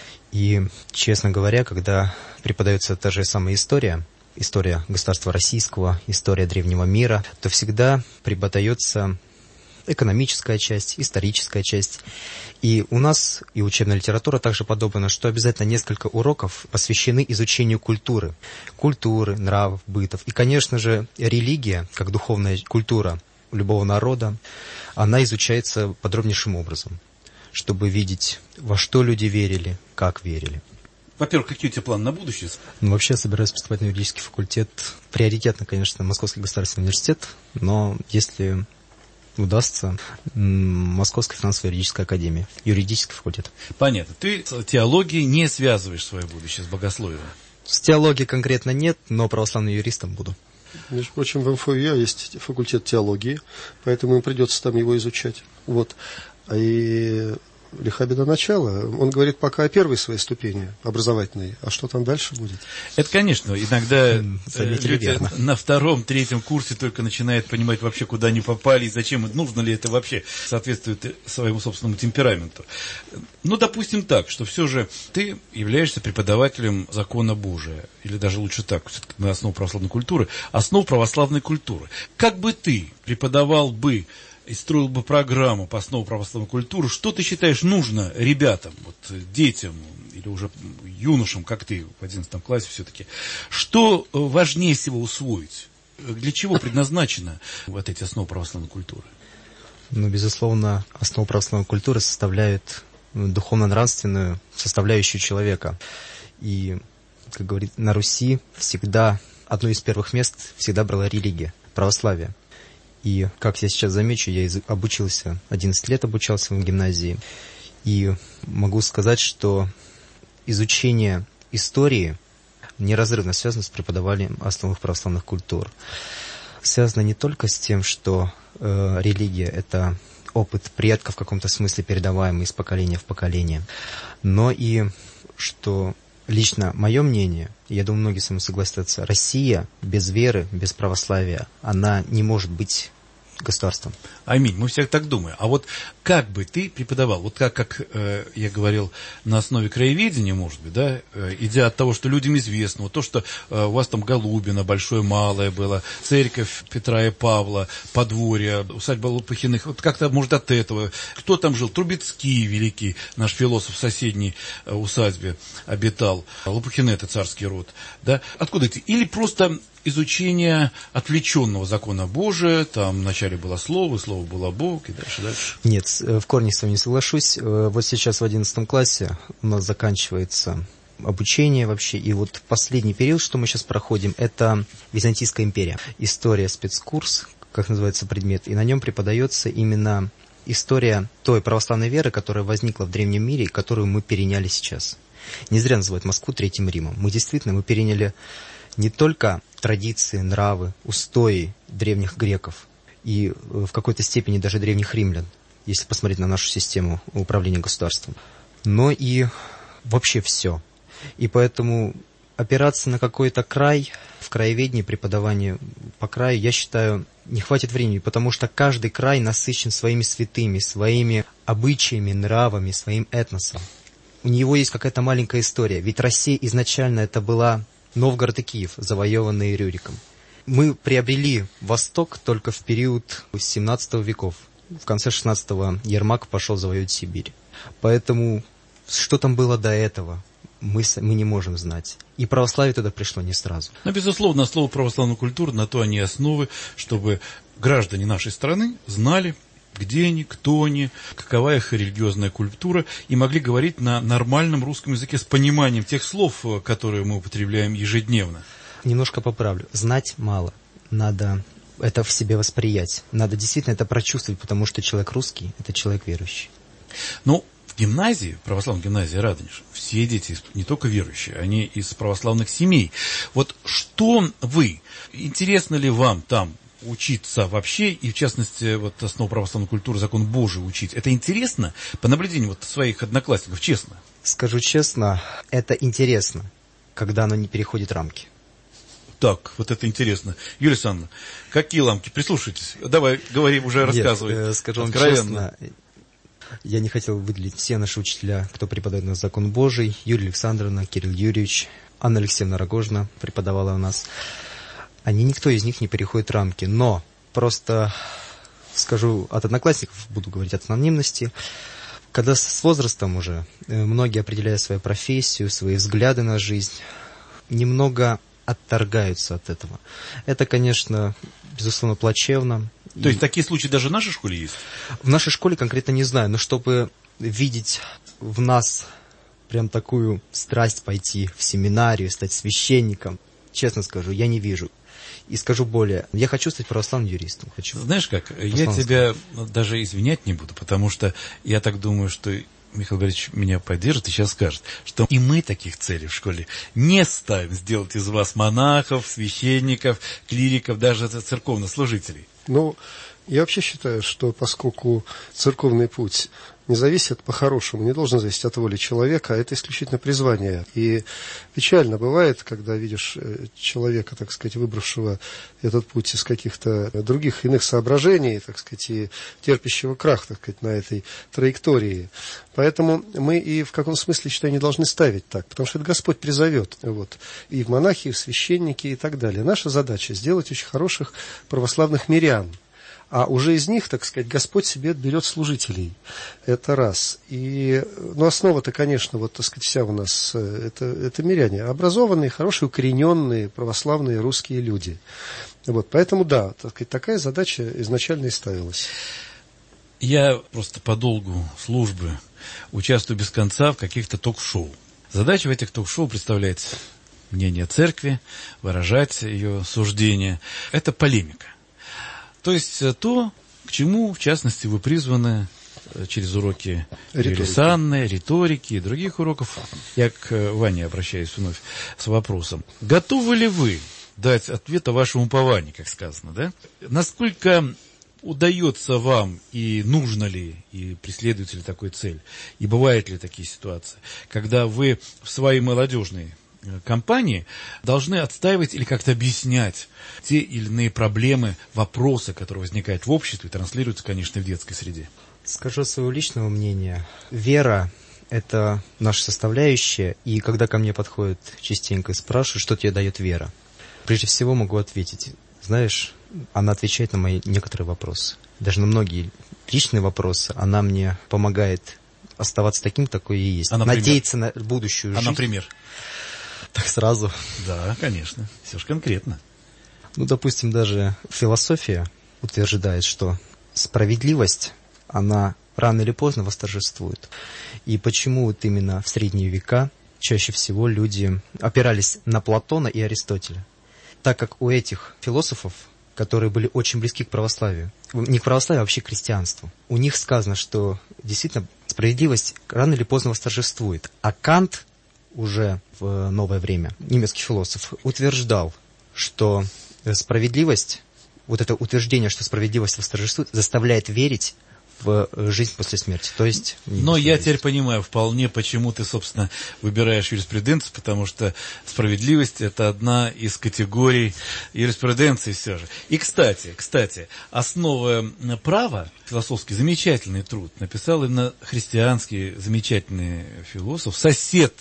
И, честно говоря, когда преподается та же самая история, история государства российского, история древнего мира, то всегда преподается экономическая часть, историческая часть. И у нас и учебная литература также подобна, что обязательно несколько уроков посвящены изучению культуры. Культуры, нравов, бытов. И, конечно же, религия, как духовная культура любого народа, она изучается подробнейшим образом, чтобы видеть, во что люди верили, как верили. Во-первых, какие у тебя планы на будущее? Ну, вообще я собираюсь поступать на юридический факультет. Приоритетно, конечно, Московский государственный университет, но если удастся, Московская финансово-юридическая академия, юридический факультет. Понятно. Ты с теологией не связываешь свое будущее с богословием? С теологией конкретно нет, но православным юристом буду. Между прочим, в эм эф ю а есть факультет теологии, поэтому им придется там его изучать. Вот. И лиха беда начала. Он говорит пока о первой своей ступени образовательной, а что там дальше будет? Это, конечно, иногда Заметили люди верно. на втором, третьем курсе только начинают понимать вообще, куда они попали, и зачем, нужно ли это вообще соответствует своему собственному темпераменту. Ну, допустим так, что все же ты являешься преподавателем закона Божия, или даже лучше так, все-таки на основу православной культуры, основ православной культуры. Как бы ты преподавал бы и строил бы программу по основам православной культуры, что ты считаешь нужно ребятам, вот, детям или уже юношам, как ты в одиннадцатом классе все-таки, что важнее всего усвоить? Для чего предназначена вот эти основы православной культуры? Ну, безусловно, основу православной культуры составляет духовно-нравственную составляющую человека. И, как говорит, на Руси всегда одно из первых мест всегда брала религия, православие. И, как я сейчас замечу, я обучился, одиннадцать лет обучался в гимназии, и могу сказать, что изучение истории неразрывно связано с преподаванием основ православных культур. Связано не только с тем, что э, религия – это опыт предков в каком-то смысле, передаваемый из поколения в поколение, но и что лично мое мнение, и я думаю, многие со мной согласятся, Россия без веры, без православия, она не может быть государством. Аминь, мы все так думаем. А вот как бы ты преподавал, вот как, как э, я говорил, на основе краеведения, может быть, да, э, идя от того, что людям известно, вот то, что э, у вас там Голубино, Большое, Малое было, церковь Петра и Павла, подворье, усадьба Лопухиных, вот как-то, может, от этого. Кто там жил? Трубецкий великий, наш философ в соседней э, усадьбе обитал. Лопухины — это царский род, да. Откуда это? Или просто изучение отвлеченного закона Божия, там вначале было слово, слово было Бог, и дальше, дальше. Нет, в корне с вами не соглашусь. Вот сейчас в одиннадцатом классе у нас заканчивается обучение вообще, и вот последний период, что мы сейчас проходим, это Византийская империя. История, спецкурс, как называется предмет, и на нем преподается именно история той православной веры, которая возникла в Древнем мире, которую мы переняли сейчас. Не зря называют Москву Третьим Римом. Мы действительно, мы переняли не только традиции, нравы, устои древних греков и в какой-то степени даже древних римлян, если посмотреть на нашу систему управления государством, но и вообще все. И поэтому опираться на какой-то край, в краеведении, преподавании по краю, я считаю, не хватит времени, потому что каждый край насыщен своими святыми, своими обычаями, нравами, своим этносом. У него есть какая-то маленькая история, ведь Россия изначально это была Новгород и Киев, завоеванные Рюриком. Мы приобрели Восток только в период семнадцатого веков. В конце шестнадцатого Ермак пошел завоевать Сибирь. Поэтому что там было до этого, мы, мы не можем знать. И православие туда пришло не сразу. Но, безусловно, слово православная культура, на то они основы, чтобы граждане нашей страны знали, где они, кто они, какова их религиозная культура, и могли говорить на нормальном русском языке с пониманием тех слов, которые мы употребляем ежедневно. Немножко поправлю. Знать мало. Надо это в себе восприять. Надо действительно это прочувствовать, потому что человек русский – это человек верующий. Ну, в гимназии, православной гимназии Радонеж, все дети не только верующие, они из православных семей. Вот что вы, интересно ли вам там учиться вообще, и в частности, вот основу православной культуры, закон Божий учить, это интересно по наблюдению вот своих одноклассников, честно? Скажу честно, это интересно, когда оно не переходит рамки. Так, вот это интересно. Юлия Александровна, какие рамки? Прислушайтесь. Давай, говори, уже рассказывай. Нет, скажу вам откровенно. честно, я не хотел выделить все наши учителя, кто преподает у нас закон Божий. Юлия Александровна, Кирилл Юрьевич, Анна Алексеевна Рогожина преподавала у нас. Они, никто из них не переходит рамки, но просто скажу от одноклассников, буду говорить от анонимности, когда с возрастом уже многие, определяя свою профессию, свои взгляды на жизнь, немного отторгаются от этого. Это, конечно, безусловно, плачевно. То есть такие случаи даже в нашей школе есть? В нашей школе конкретно не знаю, но чтобы видеть в нас прям такую страсть пойти в семинарию, стать священником, честно скажу, я не вижу. И скажу более, я хочу стать православным юристом. Хочу. Знаешь как, я тебя даже извинять не буду, потому что я так думаю, что Михаил Борисович меня поддержит и сейчас скажет, что и мы таких целей в школе не ставим, сделать из вас монахов, священников, клириков, даже церковнослужителей. Ну, я вообще считаю, что поскольку церковный путь не зависит по-хорошему, не должен зависеть от воли человека, а это исключительно призвание. И печально бывает, когда видишь человека, так сказать, выбравшего этот путь из каких-то других иных соображений, так сказать, и терпящего крах, так сказать, на этой траектории. Поэтому мы и в каком смысле, считаю, не должны ставить так, потому что это Господь призовет, вот, и в монахи, и в священники, и так далее. Наша задача сделать очень хороших православных мирян. А уже из них, так сказать, Господь себе отберет служителей. Это раз. И, ну, основа-то, конечно, вот, так сказать, вся у нас, это, это миряне. Образованные, хорошие, укорененные, православные русские люди. Вот, поэтому, да, так сказать, такая задача изначально и ставилась. Я просто по долгу службы участвую без конца в каких-то ток-шоу. Задача в этих ток-шоу представлять мнение церкви, выражать ее суждения. Это полемика. То есть то, к чему, в частности, вы призваны через уроки Юлии Санны, риторики и других уроков. Я к Ване обращаюсь вновь с вопросом. Готовы ли вы дать ответ о вашем уповании, как сказано, да? Насколько удается вам и нужно ли, и преследуете ли такую цель, и бывают ли такие ситуации, когда вы в своей молодежной компании должны отстаивать или как-то объяснять те или иные проблемы, вопросы, которые возникают в обществе и транслируются, конечно, в детской среде? Скажу своего личного мнения. Вера – это наша составляющая, и когда ко мне подходят частенько и спрашивают, что тебе дает вера, прежде всего могу ответить. Знаешь, она отвечает на мои некоторые вопросы. Даже на многие личные вопросы она мне помогает оставаться таким, какой я есть. А надеяться на будущую жизнь. А, например? Так сразу. Да, конечно. Все же конкретно. Ну, допустим, даже философия утверждает, что справедливость, она рано или поздно восторжествует. И почему вот именно в средние века чаще всего люди опирались на Платона и Аристотеля? Так как у этих философов, которые были очень близки к православию, не к православию, а вообще к христианству, у них сказано, что действительно справедливость рано или поздно восторжествует. А Кант уже в новое время, немецкий философ, утверждал, что справедливость, вот это утверждение, что справедливость восторжествует, заставляет верить в жизнь после смерти. То есть... Но я теперь понимаю вполне, почему ты, собственно, выбираешь юриспруденцию, потому что справедливость – это одна из категорий юриспруденции все же. И, кстати, кстати, основа права, философский замечательный труд, написал именно христианский замечательный философ, сосед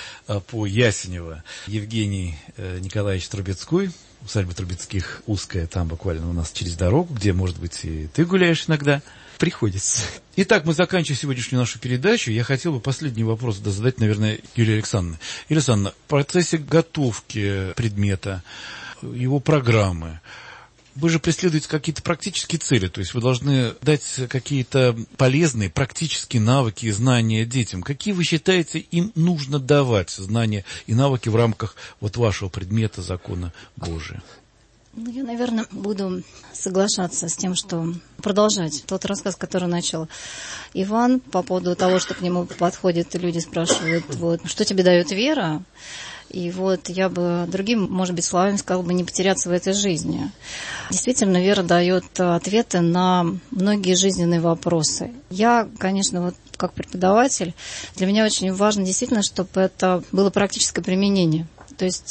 по Ясенева Евгений Николаевич Трубецкой. Усадьба Трубецких узкая, там буквально у нас через дорогу, где, может быть, и ты гуляешь иногда. Приходится. Итак, мы заканчиваем сегодняшнюю нашу передачу. Я хотел бы последний вопрос задать, наверное, Юлии Александровне. Юлия Александровна, в процессе готовки предмета, его программы, вы же преследуете какие-то практические цели, то есть вы должны дать какие-то полезные практические навыки и знания детям. Какие вы считаете, им нужно давать знания и навыки в рамках вот вашего предмета закона Божия? Ну, я, наверное, буду соглашаться с тем, что продолжать тот рассказ, который начал Иван по поводу того, что к нему подходят и люди спрашивают, вот, что тебе дает вера. И вот я бы другим, может быть, словами сказала бы, не потеряться в этой жизни. Действительно, вера дает ответы на многие жизненные вопросы. Я, конечно, вот как преподаватель, для меня очень важно действительно, чтобы это было практическое применение. То есть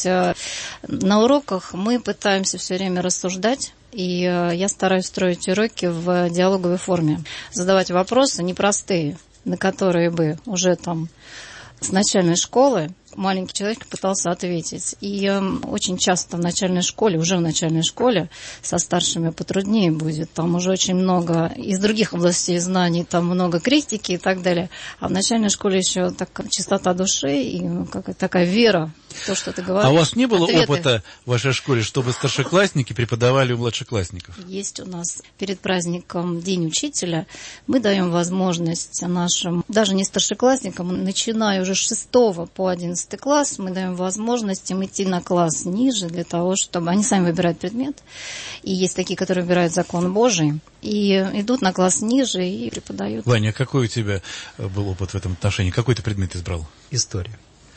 на уроках мы пытаемся все время рассуждать, и я стараюсь строить уроки в диалоговой форме, задавать вопросы непростые, на которые бы уже там с начальной школы маленький человек пытался ответить. И э, очень часто в начальной школе, уже в начальной школе, со старшими потруднее будет. Там уже очень много из других областей знаний, там много критики и так далее. А в начальной школе еще такая чистота души и ну, какая такая вера в то, что ты говоришь. А у вас не было Ответы. опыта в вашей школе, чтобы старшеклассники преподавали у младшеклассников? Есть у нас перед праздником День учителя. Мы даем возможность нашим, даже не старшеклассникам, начиная уже с шестого по одиннадцатый класс, мы даем возможность им идти на класс ниже для того, чтобы они сами выбирают предмет. И есть такие, которые выбирают закон Божий, и идут на класс ниже и преподают. Ваня, какой у тебя был опыт в этом отношении? Какой ты предмет избрал? История.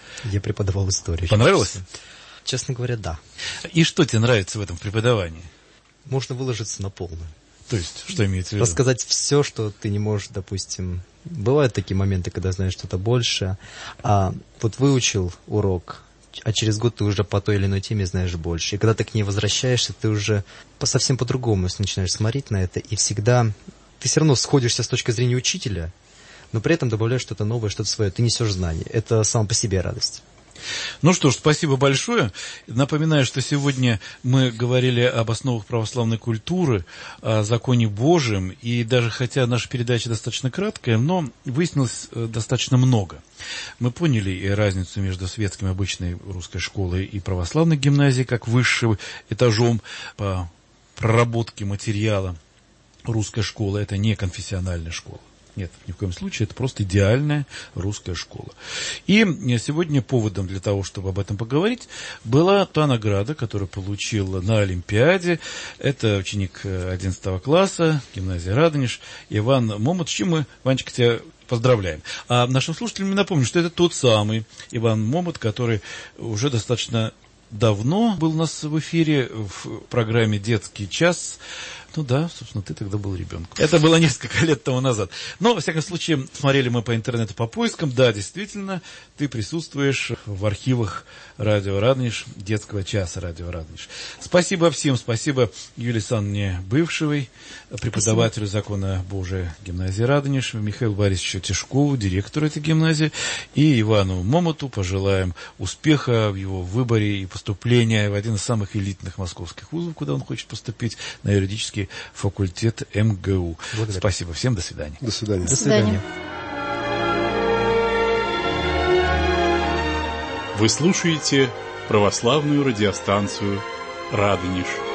Я преподавал историю. Понравилось? Честно говоря, да. И что тебе нравится в этом преподавании? Можно выложиться на полную. То есть, что имеется в виду? Рассказать все, что ты не можешь, допустим. Бывают такие моменты, когда знаешь что-то больше, а вот выучил урок, а через год ты уже по той или иной теме знаешь больше. И когда ты к ней возвращаешься, ты уже совсем по-другому начинаешь смотреть на это, и всегда ты все равно сходишься с точки зрения учителя, но при этом добавляешь что-то новое, что-то свое. Ты несешь знания. Это сама по себе радость. Ну что ж, спасибо большое. Напоминаю, что сегодня мы говорили об основах православной культуры, о законе Божьем, и даже хотя наша передача достаточно краткая, но выяснилось достаточно много. Мы поняли и разницу между светским обычной русской школой и православной гимназией, как высшим этажом по проработке материала русской школы. Это не конфессиональная школа. Нет, ни в коем случае, это просто идеальная русская школа. И сегодня поводом для того, чтобы об этом поговорить, была та награда, которую получил на Олимпиаде. Это ученик одиннадцатого класса, гимназия Радонеж, Иван Момот, с чем мы, Ванечка, тебя поздравляем. А нашим слушателям напомню, что это тот самый Иван Момот, который уже достаточно давно был у нас в эфире в программе «Детский час». Ну да, собственно, ты тогда был ребенком. Это было несколько лет тому назад. Но, во всяком случае, смотрели мы по интернету по поискам. Да, действительно, ты присутствуешь в архивах радио Радонеж, детского часа радио Радонеж. Спасибо всем. Спасибо Юлии Александровне Бывшевой, преподавателю закона Божия гимназии Радонеж, Михаилу Борисовичу Тишкову, директору этой гимназии, и Ивану Момоту. Пожелаем успеха в его выборе и поступления в один из самых элитных московских вузов, куда он хочет поступить, на юридический факультет эм гэ у. Благодарю. Спасибо всем, до свидания. До свидания. До свидания. Вы слушаете православную радиостанцию «Радонеж».